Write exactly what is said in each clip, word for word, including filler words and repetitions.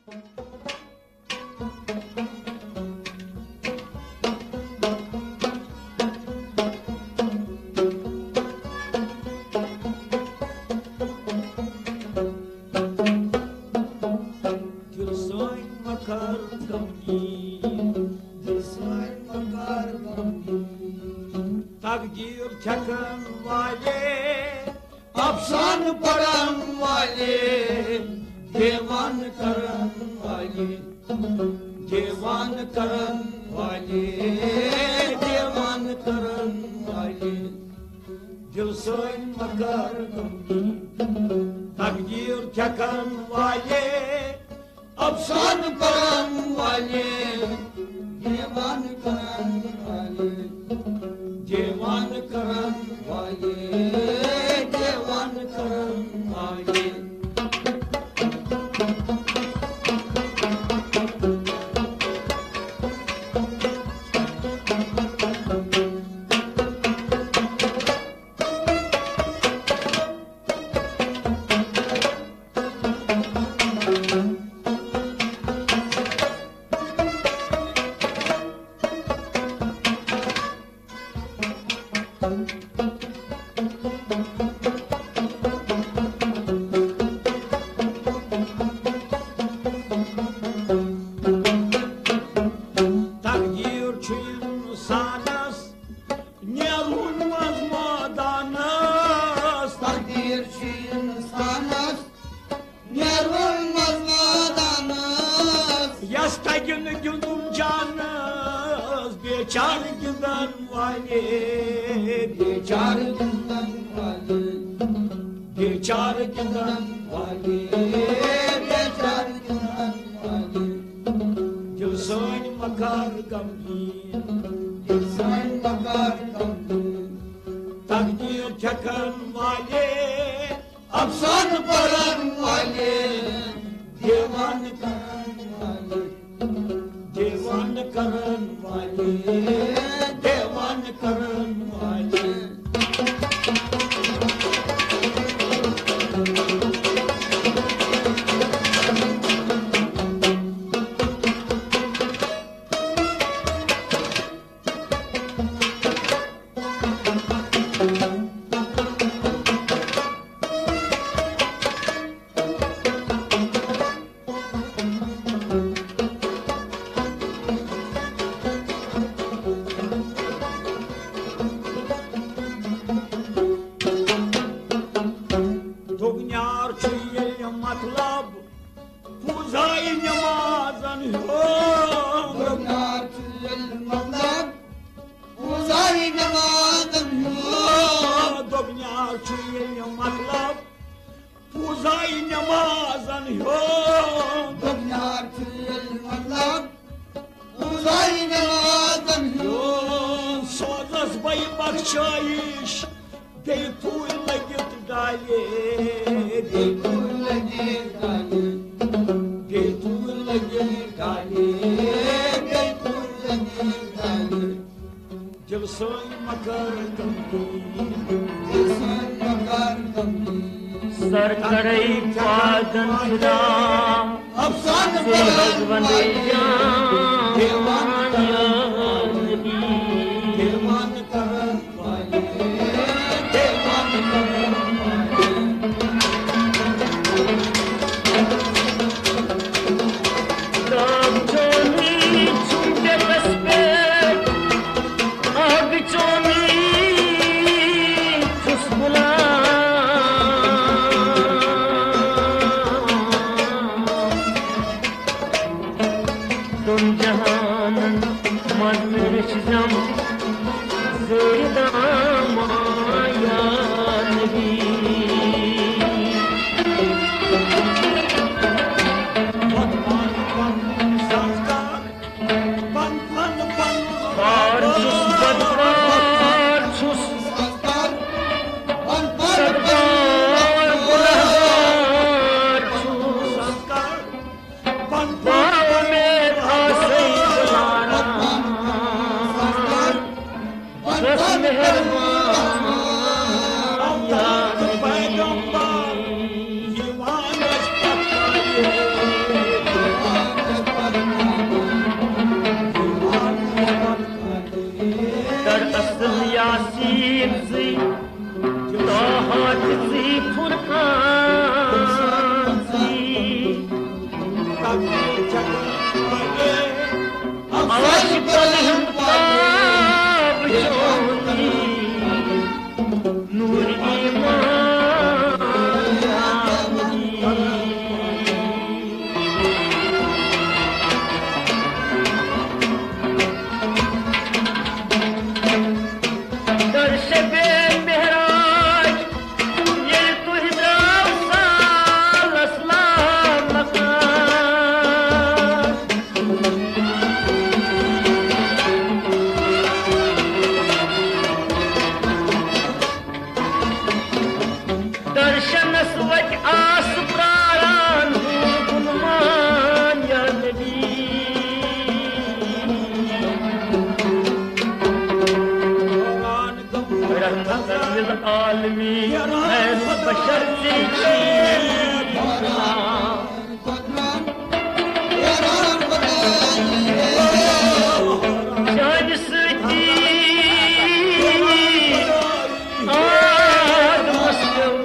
Takdir çakan vali, afsan paran vali, devan karan vali, devan karan vali, devan karan vali. Dil soyn makar gamgi, takdir çakan vali, afsan paran vali, devan karan vali. Devan karan vali, devan karan vali. Beçar giden vali, beçar giden vali, beçar giden vali, beçar giden vali. Dil soyn makar gamgi, dil soyn makar gamgi. Takdir çakan vali, afsan paran vali, devan karan vali. Devan karan vali, devan karan vali. सर करई पादन खुदा अफसान भगवन देवान करन वाले देवान करन वाले दाग चोनी छूटे बस पे आग चोनी खुशबुला तुम जहानन मन में रिश्तम ज़ेदा माया नबी पन पन पन संस्कार पन पन पन पारछुस बदकार छुस संस्कार पन पन सरकार गुनहगार छुस संस्कार पन पाँव में घासे बुलाना बस मेहरबान या नबी आशिकन हिंताब जोनी नूर ईमान दर्श बे मेहराज ये तुझ दाव साल अस्लाम दर्शन स्वच आस प्राण गुणमान या नबी रहमत लिल आलमीन खैर बशर जान सजी आद मस्तव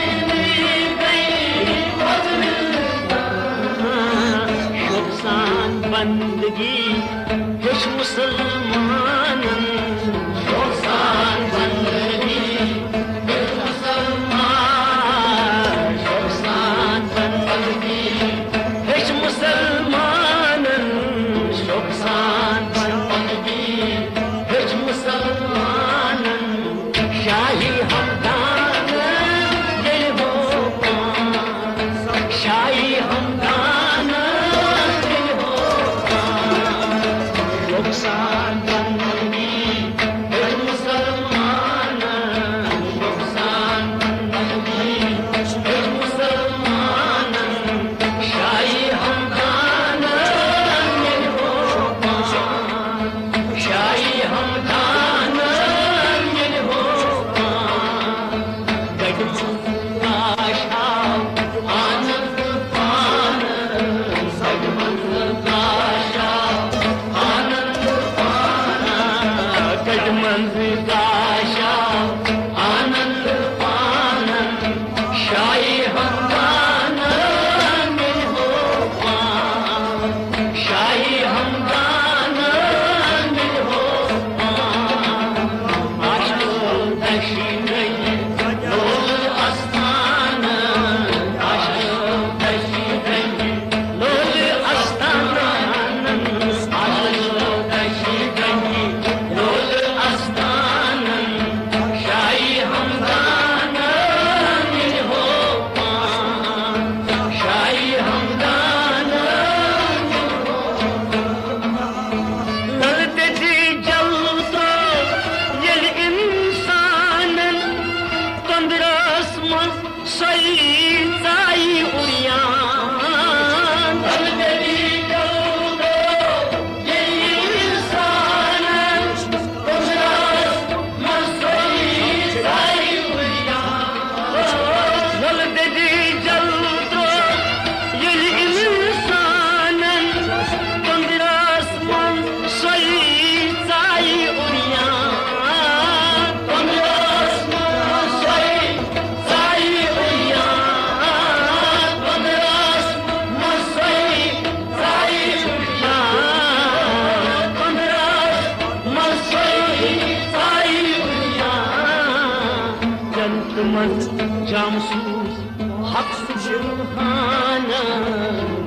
सान बंदगी हिश मुसलमान शोसान बंदगी हिश मुसलमान शोसान बंदगी हिश मुसलमान शोसान बंदगी हिश मुसलमान शाही हमदान दिल हो शाही हमदान दिल हो शोसान बंदगी हिश मुसलमान शोसान बंदगी हिश मुसलमान शाही हमदान दिल हो शाही हमदान दिल हो गजमंद काशा आनंद पान शाही हमदान दिल हो शाही हमदान दिल हो आशो दशी गई लोल अस्तान आशो दशी गई लोल अस्तान आशो दशी गई लोल अस्तान शाही हमदान दिल हो शाही हमदान ललते जी जलतो ये इंसान तंदरस मन सही साई उड़ियान ललते जी जलतो ये इंसान तंदरस मन सही साई उड़ियान ललते जी जलतो ये इंसान तंदरस मन सही साई उड़ियान तंदरस मन सही साई उड़ियान तंदरस मन सही साई उड़ियान तंदरस मन सही साई उड़ियान जंत मन जामसूस हक सुबहाना